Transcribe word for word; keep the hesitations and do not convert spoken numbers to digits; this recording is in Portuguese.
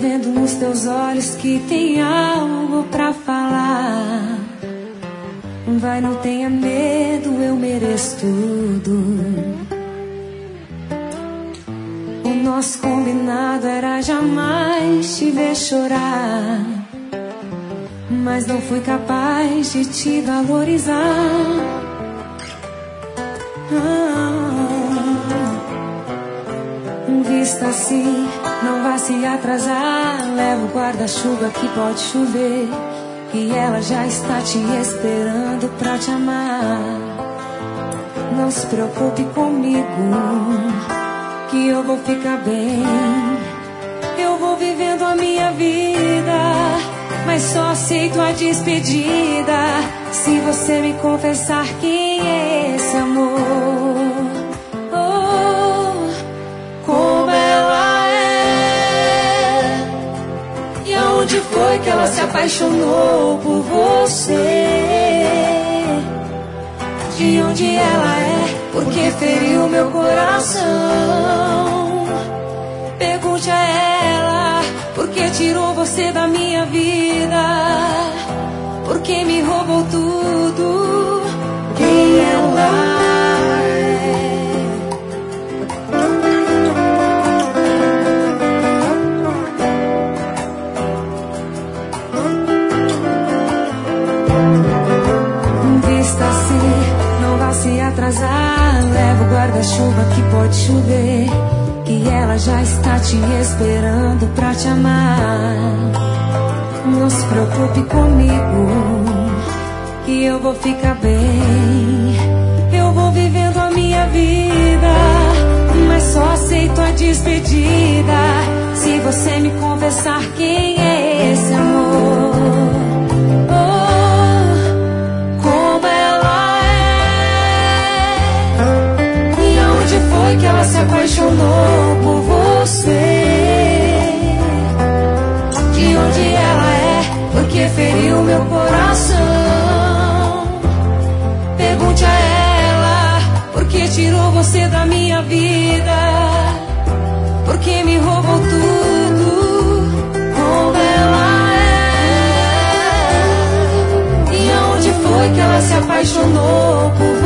vendo nos teus olhos que tem algo pra falar. Vai, não tenha medo, eu mereço tudo. O nosso combinado era jamais te ver chorar, mas não fui capaz de te valorizar. Ah, vista assim, não vá se atrasar. Leva o guarda-chuva que pode chover, e ela já está te esperando pra te amar. Não se preocupe comigo, que eu vou ficar bem. Eu vou vivendo a minha vida, mas só aceito a despedida se você me confessar quem é esse amor. Oh, como ela é, e aonde foi que ela se apaixonou por você? De onde ela é, porque feriu meu coração? Pergunte a ela, porque tirou você da minha vida, porque me roubou tudo. Quem ela é? Vista assim, não vá se atrasar. Leva o guarda-chuva que pode chover, que ela já está te esperando pra te amar. Não se preocupe comigo, que eu vou ficar bem. Eu vou vivendo a minha vida, mas só aceito a despedida se você me confessar quem é esse amor. Oh, como ela é, e aonde foi que ela se apaixonou por você? De onde ela é, porque feriu meu coração? Pergunte a ela, porque tirou você da minha vida, porque me roubou tudo. Como ela é, e aonde foi que ela se apaixonou por